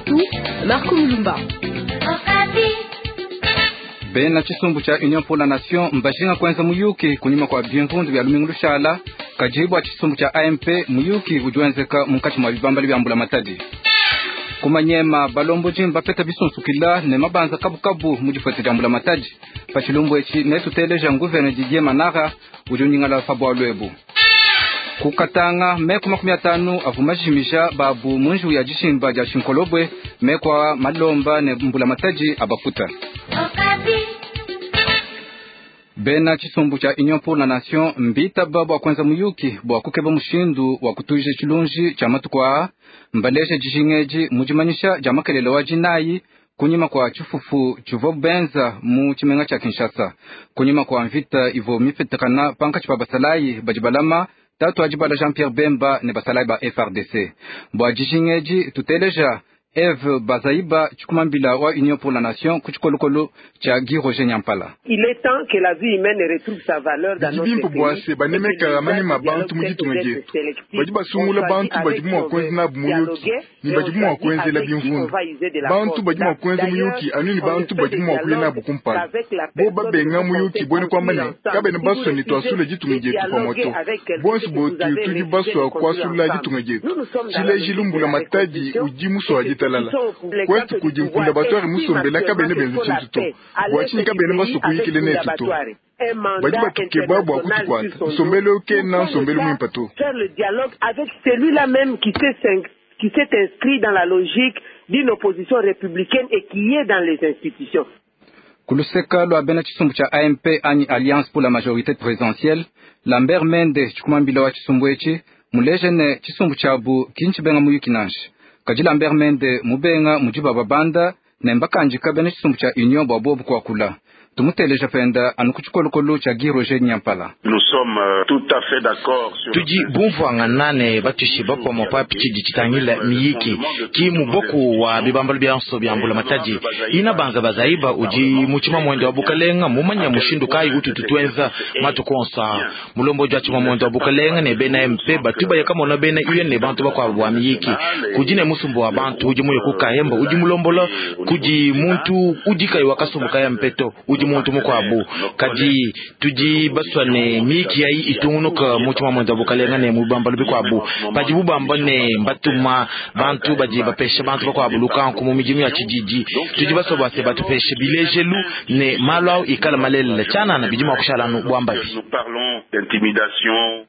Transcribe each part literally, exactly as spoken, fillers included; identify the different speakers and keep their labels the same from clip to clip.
Speaker 1: wetu Marco Mulumba.
Speaker 2: Bena chisumbu cha Union pour la Nation mbashinga kwenza muyuki kunyuma kwa bienvundu vya lumingu lushala kajibu wa chisumbu cha A M P muyuki ujuenzeka mukati mwa vibambali vya mbula matadi. Kumanyema balombo jimba peta bisunsukila ne mabanza kabu kabu mujifwete jambula matadi. Pachilumbu echi netu teleja nguvene Didier Manara ujuninga la fabwa lwebu. Kukatanga meku makumi atanu avumajimisha babu munju ya jishimba ja shinkolobwe mekwa malomba ne mbula mataji abafuta. Bena chisumbu cha Union pour la Nation mbita babu wa kwanza muyuki bwa kukeba mushindu wa kutuje chilunji cha matukwa mbaleje jishingeji mujimanyisha jamakelele wa jinayi kunyima kwa chufufu chuvo benza mu chimenga cha Kinshasa kunyima kwa mvita ivo mifetekana panka chipabasalayi bajibalama tatu ajibala Jean-Pierre Bemba ne basalayi ba F R D C bwa jishingeji tuteleja Eve Bazaiba chukumambila wa Union pour la Nation kuchikolokolo cha Guy Roger Nyampala.
Speaker 3: Il est temps que la vie humaine retrouve sa valeur dans notre pays.
Speaker 4: Bwase banemeka amani mabantu mugitungeje. Bajiba sumula bantu bajimu wakwenzi na bumuyuki. Ni bajimu wakwenzi la bimfundu. Bantu bajimu wakwenzi muyuki anuni bantu bajimu wakwenzi na bukumpala. Bo babenga muyuki bweni kwa mani. Kabe ni baso ni tuasule jitungeje tu kwa moto. Bonsu botu tuji baso kwa sula jitungeje tu. Chile jilumbu la mataji ujimu so ajita lala. Kwetu kujimpunda batuari musombela kabene benzi chintuto. Wachini kabene baso kuyikile ne tuto. Bajiba tukebabu wa kutukwata. Musombele oke na musombele mwimpato.
Speaker 3: Faire le dialogue avec celui-là même qui s'est qui s'est inscrit dans la logique d'une opposition républicaine et qui est dans les institutions.
Speaker 2: Kuluseka lo abena chisumbu cha A M P ani Alliance pour la majorité présidentielle Lambert Mende chikumambila wa chisumbu echi mulejene chisumbu chabu kinchibenga muyukinanshi kajila Lambert Mende mubenga mujiba babanda nemba kanjika bene chisumbu cha Union babobu kwa kula tumuteleja penda anukuchikolokolo cha Guy Roger Nyampala.
Speaker 5: Nous sommes euh, tout à fait d'accord sur
Speaker 6: tuji bumvanga nane batushiba kwa mapapi chiditangila miyiki ki muboku wa bibambalo byanso byambula mataji ina banza bazaiba uji muchima mwendo wa bukalenga mumanya mushindu kai utu tutwenza matukonsa mulombo jwa chima mwendo wa bukalenga ne bena M P batuba yakama na bena uye ne bantu bakwa wa miyiki kujine musumbu wa bantu uji muyo kukahemba uji mulombola kuji muntu uji kai wakasumbu kaya mpeto uji muntu mukwabu kaji tuji baswane miki ya itungunuka muchima mwendo bukalenga ne mubambalo bikwabu pajibu bambone mbatuma bantu baji bapesha bantu bakwabu lukanku mu mijimu ya kijiji tuji basoba se batupeshe bilejelu ne malwa ikala malele chana na bijima kushala no bwambabi.
Speaker 5: Nous parlons d'intimidation.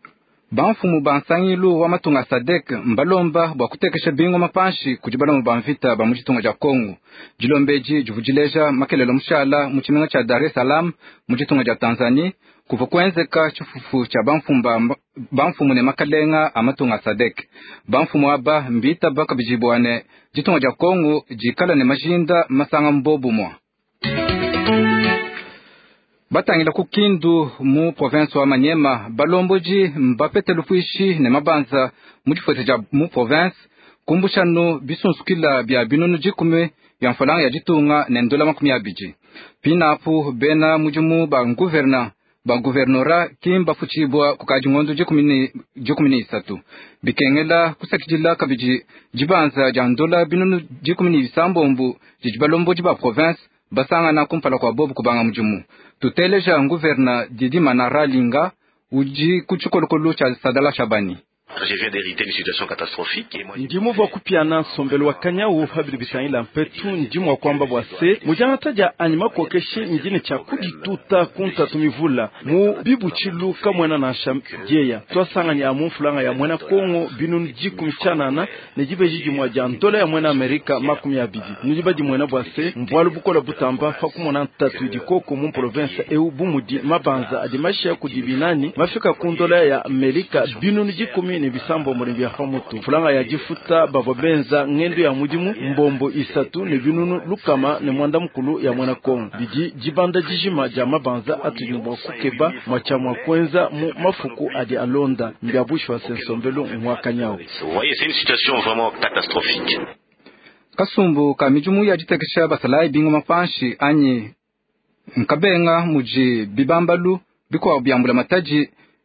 Speaker 2: Banfumu bansangilu wa matunga Sadek mbalomba bwa kutekesha bingo mapanshi kujibala mu banvita ba muchitunga ja Kongo jilombeji juvujileja makelelo mushala muchimenga cha Dar es Salaam muchitunga ja Tanzania kuva kwenzeka chifufu cha banfumba banfumu ne makalenga amatunga Sadek banfumu aba mbita baka bijibwane jitunga ja Kongo jikala ne majinda masanga mbobu mwa batangila kukindu mu province wa Manyema balomboji mbapete lufuishi ne mabanza mujifwete ja mu province kumbushano bisunsukila bya binunu jikume ya mfalanga ya jitunga ne ndola makumi abiji pinapu bena mujumu ba gouverneur ba gouvernora kimba fuchibwa kukaji ngondu jikumini jikumini isatu bikengela kusakijila kabiji jibanza ja ndola binunu jikumini isambombu jibalomboji ba province basanga na kumpala kwa bobu kubanga mujumu tuteleja gouverneur Didier Manara linga uji kuchukolokolo cha Sadala Shabani.
Speaker 7: Je viens d'hériter une situation catastrophique et moi
Speaker 8: ndimu vwa kupiana sombelo wa kanya u habili bisangila mpetu ndimu wa kwamba bwase mujana taja anyima kokeshe njine cha kudituta kunta tumivula mu bibu chilu kamwena na shamjeya twasanga nya mufulanga ya mwena Kongo binunu jiku mchanana nejibe jiji mwa jantola ya mwena Amerika makumi abidi nijiba di mwena bwase mbwalu bukola butamba fakumona tatu dikoko mu province eu bumudi mabanza adimasha kudibinani mafika kundola ya Amerika binunu jiku ne bisambo murimbi ya famutu fulanga ya jifuta bavobenza ngendo ya mujimu mbombo isatu ne binunu lukama ne mwanda mkulu ya mwana Kongo biji jibanda jijima jama banza atujumbo kukeba mwachamwa kwenza mu mafuku adi alonda mbiabushwa sensombelo mwaka nyao.
Speaker 7: Vous voyez, c'est une situation vraiment catastrophique.
Speaker 2: Kasumbu ka mijumu ya jitekesha basalai bingo mapanshi anyi nkabenga muji bibambalu biko byambula mataji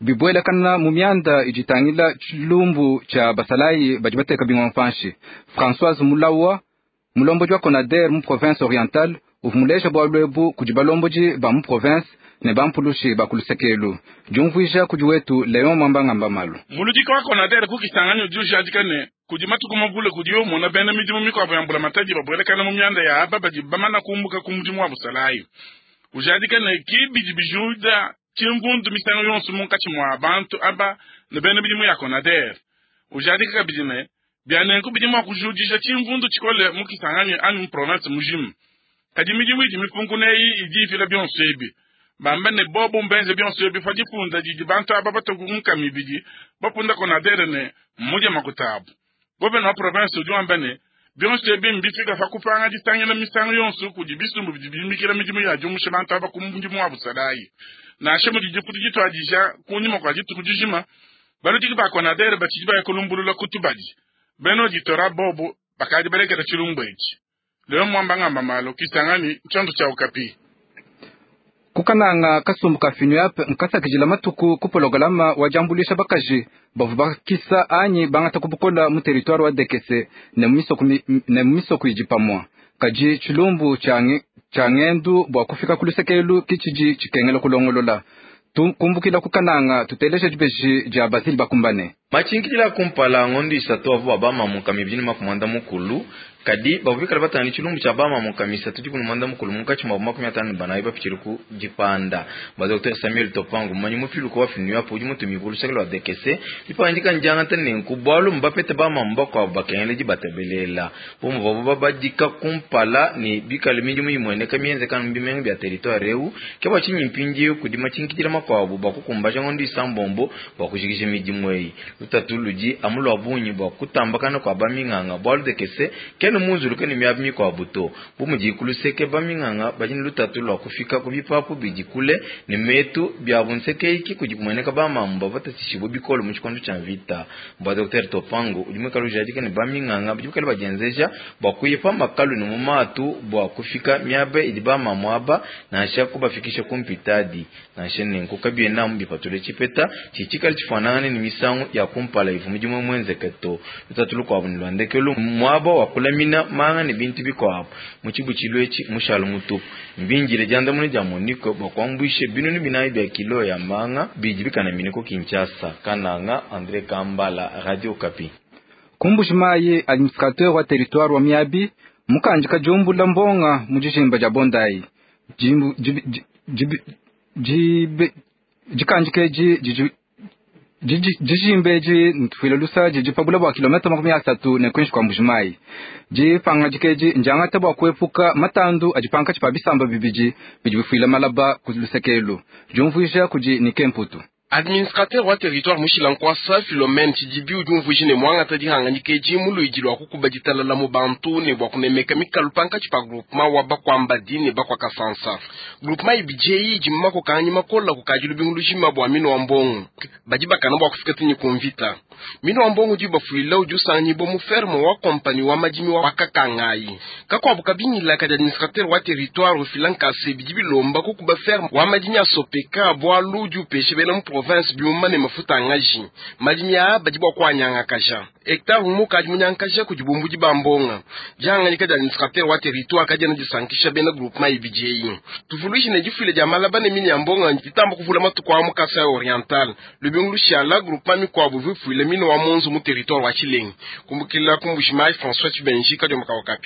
Speaker 2: bibwelekana mu myanda ijitangila chilumbu cha basalai bajibateka bingwa mfanshi. Françoise Mulawa mulomboji wa Conader mu province orientale uvumulesha bwa lwebu kujibalomboji ba mu province ne bampulushi bakulusekelu jumvuisha kujiwetu Leon Mwambanga Mbamalu
Speaker 1: mulujika wa Conader kukisanganyo jushi ajikane kujimatu kumabule kujiyo mona bena mijimu miko abuyambula mataji babwelekana mu myanda ya haba bajibamana kumbuka kumujimu wa busalayi ujadikane ki bijibijuda chimvundu misango yonsu munkachi mwa abantu aba ne bena bijimu ya Conader ujadika kabijine bianenku bijimu wa kujujisha chimvundu chikole mukisanganyo anu province mujimu kajimijimu iji mifunkuneyi iji fila bionsu ebi bamba ne bobo mbenze bionsu ebi fajifunda jiji bantu aba batoku mkami biji bapunda Conader ne mmoja makutabu gobe na province ujuwa mbene bionsu ebi mbifika fakupanga jitangi na misango yonsu kujibisu mbijimikira mijimu ya jumushe bantu aba kumjimu wa busadayi na ashemu jijikutu jitu ajisha kunyima kwa jitu kujijima bano jikipa Conader bachijiba ya kulumbulula kutubaji beno jitora bobo bakaji beleketa chilumbeji Leo Mwambanga Mbamalu kisangani chandu cha Okapi.
Speaker 2: Kukananga kasumbu kafinu yape nkasa kijila matuku kupologalama wajambulisha bakaji bavu bakisa anyi bangata kubukola mu territoire wa Dekese ne mumiso kumi, ne mumiso kujipamwa kaji chilumbu change changendu bwa kufika kulusekelu kichiji chikengelo kulongolola kumbukila kukananga tutelesha jibeji ja Basili bakumbane
Speaker 6: machinkila kumpala ngondi isato avo abama mukamibini makumanda mukulu kadi babubikala batani chilumbu cha bama mukamisa tuji kunumanda mukulu mukachi mabu makumi atanu banayi bapichiruku jipanda ba Docteur Samuel Topangu manyi mufilu kwa finu yapo uji mutu mibulu shakila wa Dekese lipa njika njanga tene nkubwalu mbapete bama mbako wa bakengele jibatebelela pomu babu baba jika kumpala ni bikali mingi muimwene kamienze kanu mbimengi bia territoire reu keba chinyi mpinji kudima chinkitila makwa wabu baku kumbaja ngondi sambombo bakujikishe miji mwei utatuluji amulu wabunyi bakutambakana kwa baminganga bwalu Dekese kenu munzulu keni miabimi kwa buto bumujikulu seke baminganga bajini lutatulu wakufika kubipapu bijikule ni metu biabunseke iki kujikumweneka bama mbavata tishibu bikolo mchikondo cha vita mba Docteur Topangu ujimwekalu jadike ni baminganga bujimwekali bajenzeja bakuyipa makalu ni mumatu bakufika miabe idibama mwaba na ashaku bafikisha kumpitadi na ashene nkukabie na mbipatule chipeta chichikali chifanane ni misangu ya kumpala ifu mjimwe mwenze keto lutatulu kwa bunilwandekelu mwaba wakula mina manga ni bintu biko hapo muchibu chilwechi mushalu mutupu mbinjire janda mune jamoniko bakwambwishe binuni binayi bya kilo ya manga bijibika na miniko Kinshasa kananga Andre Kambala Radio Okapi
Speaker 2: kumbushmaye administrateur wa territoire wa Miabi mukanjika jombula mbonga mujishimba ja Bondai jimbu jibe jibe jikanjike ji jijimbeji ntfilo lusa jijipabula bwa kilomita makumi asatu ne kwenshi kwa mbushimai jipanga jikeji njanga tabwa kwepuka matandu ajipanka chipabisamba bibiji bijifila malaba kulusekelu jumvuisha kuji nikemputu
Speaker 9: administrateur wa territoire Mushilankwasa Philomène Chidibi ujumvujine mwanga tadihanga nikeji mulu ijilwa kukuba jitala la mubantu ne bwa kunemeka mikalupanka chipa groupement waba kwa mbadi ne bakwa kasansa groupement ibijei jimako kanyima kola kukajilu bingulujima bwa mino wambongu bajiba kanabwa kufikatini kumvita mino wambongu jiba fuila ujusanyi bo mufermo wa kompani wa majimi wa wakakangai kakwa bukabini la kadi administrateur wa territoire ufilankase bijibi lomba kukuba fermo wa majimi asopeka bwa luju peshe bena mpo province biumane mafuta ngaji majimia bajibwa kwa nyanga kaja hectare humo kaji munyankaja kujibumbuji bambonga janga nikada administrateur wa territoire kaja na jisankisha bena groupement ibijei tufulushi ne jifile jamala bane mini ambonga njitambo kuvula matu kwa mukasa oriental le binglusha la groupement mi kwa buvu fuile mino wa monzo mu territoire wa Chileng kumbukila kumbushimai François Chibenji kajo Okapi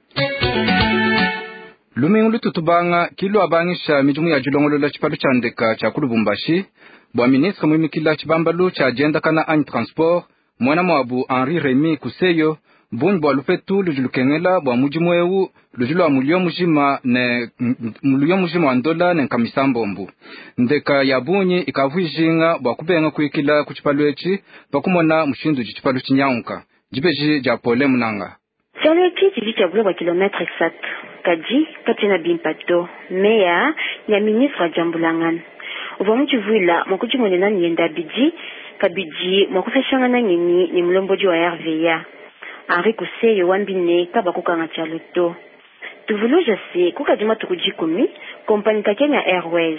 Speaker 2: Lumingulu tutubanga kilo abangisha mijumu ya julongolola chipalu chandeka cha kulubumbashi bwa ministre mwimikila chibambalu cha agenda kana ani transport mwana mwabu Henri Remy Kuseyo bunyi bwa lupetu lujulukengela bwa mujimwewu lujulu wa mulio mujima ne mulio mujima wa ndola ne nkamisambombu ndeka ya bunyi ikavuijinga bwa kubenga kuikila kuchipalu echi pakumona mushindu jichipalu chinyaunka jibeji ja pole munanga
Speaker 10: sur le titre du tableau wa kilomètre exact kaji katina bimpato meya ya ministre Jambulangan uvamuchi vuila mwakuji mwenena nienda biji kabiji mwakufeshanga na ngini ni mlomboji wa R V A Henri Kuseyo wambine kabakukanga chaloto tuvulu jase kukajima tukujikumi kompani ka Kenya Airways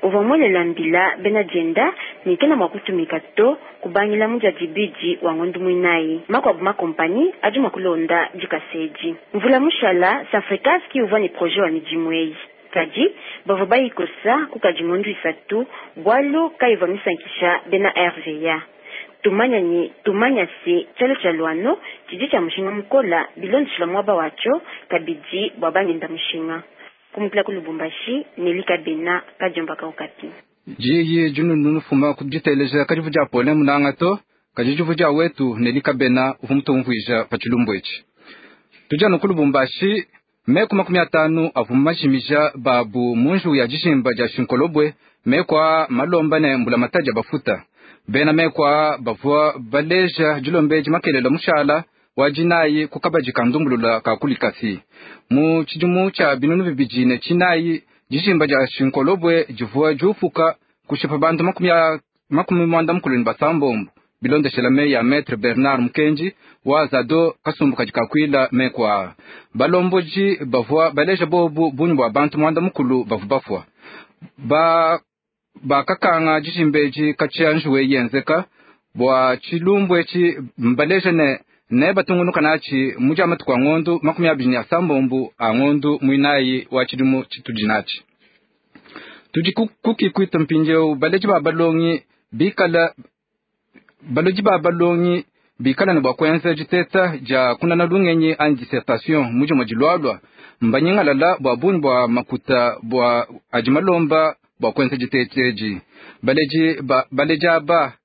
Speaker 10: uvamwele lambila bena jenda nikena mwakutumika to kubanyila muja jibiji wangondu mwinai makwa buma kompani aju makulonda jikaseji mvula mushala safrikaski uvani proje wa mijimwei kaji bavobayi kosa kukajimondu isatu bwalo kaivamisankisha bena R V A tumanya ni tumanya si chalo chaluano chiji cha mshinga mkola bilondi chila mwaba wacho kabiji bwabani nda mshinga kumukila kulubumbashi Nelika Bena kajomba kaukapi
Speaker 2: jiyi junu nunu fuma kujiteleja kajivuja pole munangato kajivuja wetu Nelika Bena ufumuto mvuija pachilumbwechi tujano kulubumbashi meku makumi atanu avumashimija babu munju ya jishimba ja shinkolobwe mekwa malomba ne mbula mataja bafuta bena mekwa bavua baleja julombeji makelela mushala wajinayi kukabaji kandumbulula kakulikasi mu chijumu cha binunu bibijine chinayi jishimba ja shinkolobwe jivua jufuka kushipa bantu makumi ya makumi mwanda mkuluni basambombu bilonde shelame ya Maître Bernard Mkenji wa zado kasumbuka jikakwila mekwa balomboji bavua baleja bobu bunyu wa bantu mwanda mkulu bavu bafua ba ba kakanga jishimbeji kachianjuwe yenzeka bwa chilumbwe chi mbaleja ne ne batungunu kanachi muja matu kwa ngondu makumi abini ya sambombu a ngondu muinayi wa chidumu chitujinachi tujikuki kuita mpinjeu baleji ba balongi bikala baloji ba balongi bikala ne bakwenza jiteta ja kuna na lungenyi an dissertation mujo majilwalwa mbanyinga lala bwa bunyi bwa makuta bwa ajimalomba bwa kwenza jiteteji baleji ba baleja ba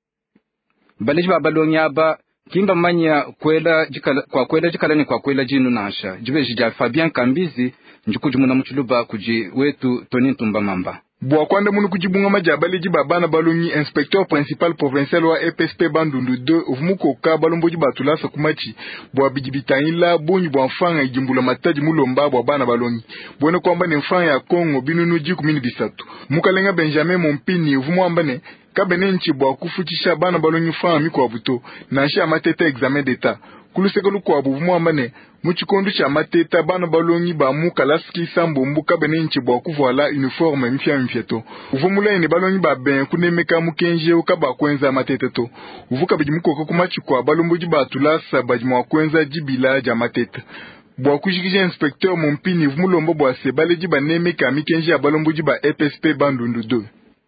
Speaker 2: baleji ba balongi aba kimba manya kwela jikala kwa kwela jikala ni kwa kwela jinu nasha jibeji ja Fabien Kambizi njukujumuna mchuluba kuji wetu Tony Ntumba Mamba
Speaker 4: bwa kwanda munu kujibunga majabali jiba bana balongi inspecteur principal provincial wa E P S P Bandundu deux uvumuko ka balomboji batulasa kumachi bwa bijibitanyila bonyi bwa mfanga ijimbula mataji mulomba bwa bana balongi bwene kwamba ni mfanga ya Kongo binunu jiku mini bisatu mukalenga Benjamin Mompini uvumu ambane kabene nchi bwa kufuchisha bana balongi mfanga miko wabuto na shi amatete examen d'etat kulusekelu kwa buvumu ambane muchikondu cha mateta bana balongi ba mukalaski sambo mbuka bene nchi bwa kuvoila uniforme mfya mfyeto uvumula ni balongi ba ben kunemeka mukenje ukaba kwenza mateta to uvuka bijimukoko kumachi kwa balomboji ba tulasa bajimwa kwenza jibila ja mateta bwa kujikije inspecteur Mompini vumulombo bwa sebaleji ba nemeka mikenje ya balomboji ba E P S P Bandundu deux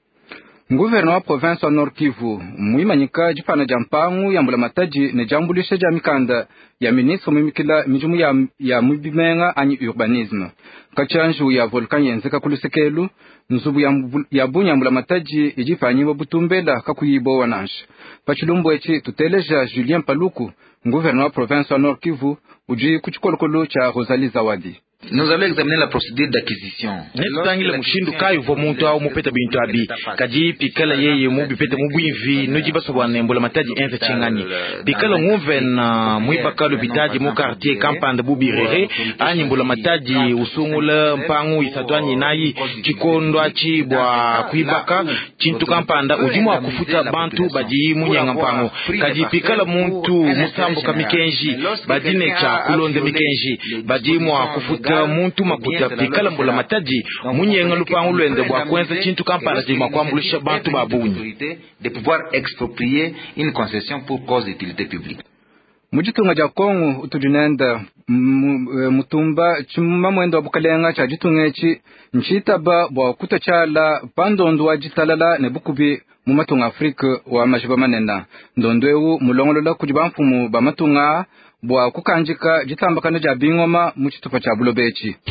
Speaker 2: Gouverneur wa province wa Nord Kivu muimanyika jipana jampangu ya mbula mataji ne jambulisha jamikanda ya ministre mimikila mijumu ya, ya mubimenga anyi urbanisme kachanju ya volkan yenzeka kulusekelu nzubu ya, ya bunya mbula mataji ijifanyiwa butumbela kakuyibo wanansha pachilumbu echi tuteleja Julien Paluku gouverneur wa province wa Nord Kivu uji kuchikolokolo cha Rosalie Zawadi.
Speaker 11: Nous allons examiner la procédure d'acquisition.
Speaker 6: Nesitangile mushindu kayo vo muntu au mupeta bintu abi kaji pikala yeye mubi peta mubwinvi nujiba sobane mbula mataji enze chingani pikala nguve na muibakalo bitaji mu quartier Kampanda Bubirere ani mbula mataji usungula mpangu isatwani nayi chikondwa chibwa kuibaka chintu Kampanda ujimu akufuta bantu baji munyanga mpangu kaji pikala muntu musambo kamikenji badine cha kulonde mikenji baji mu akufuta muntu makuta pikala mbula mataji munyenga lupangu lwende bwa kwenza chintu Kampala jima kwambulisha bantu babunyi
Speaker 11: de pouvoir exproprier une concession pour cause d'utilité publique.
Speaker 2: Mujitunga ja Kongo utujinenda mutumba chimuma mwendo wa bukalenga cha jitungechi nchitaba bwa kutachala pandondo wa jitalala ne bukubi mu matunga Afrika wa mashiba manena ndondwewu mulongolola kujiba mfumu ba matunga bwa kukanjika jitambakano ja bingoma mu chitupa cha Bulobechi.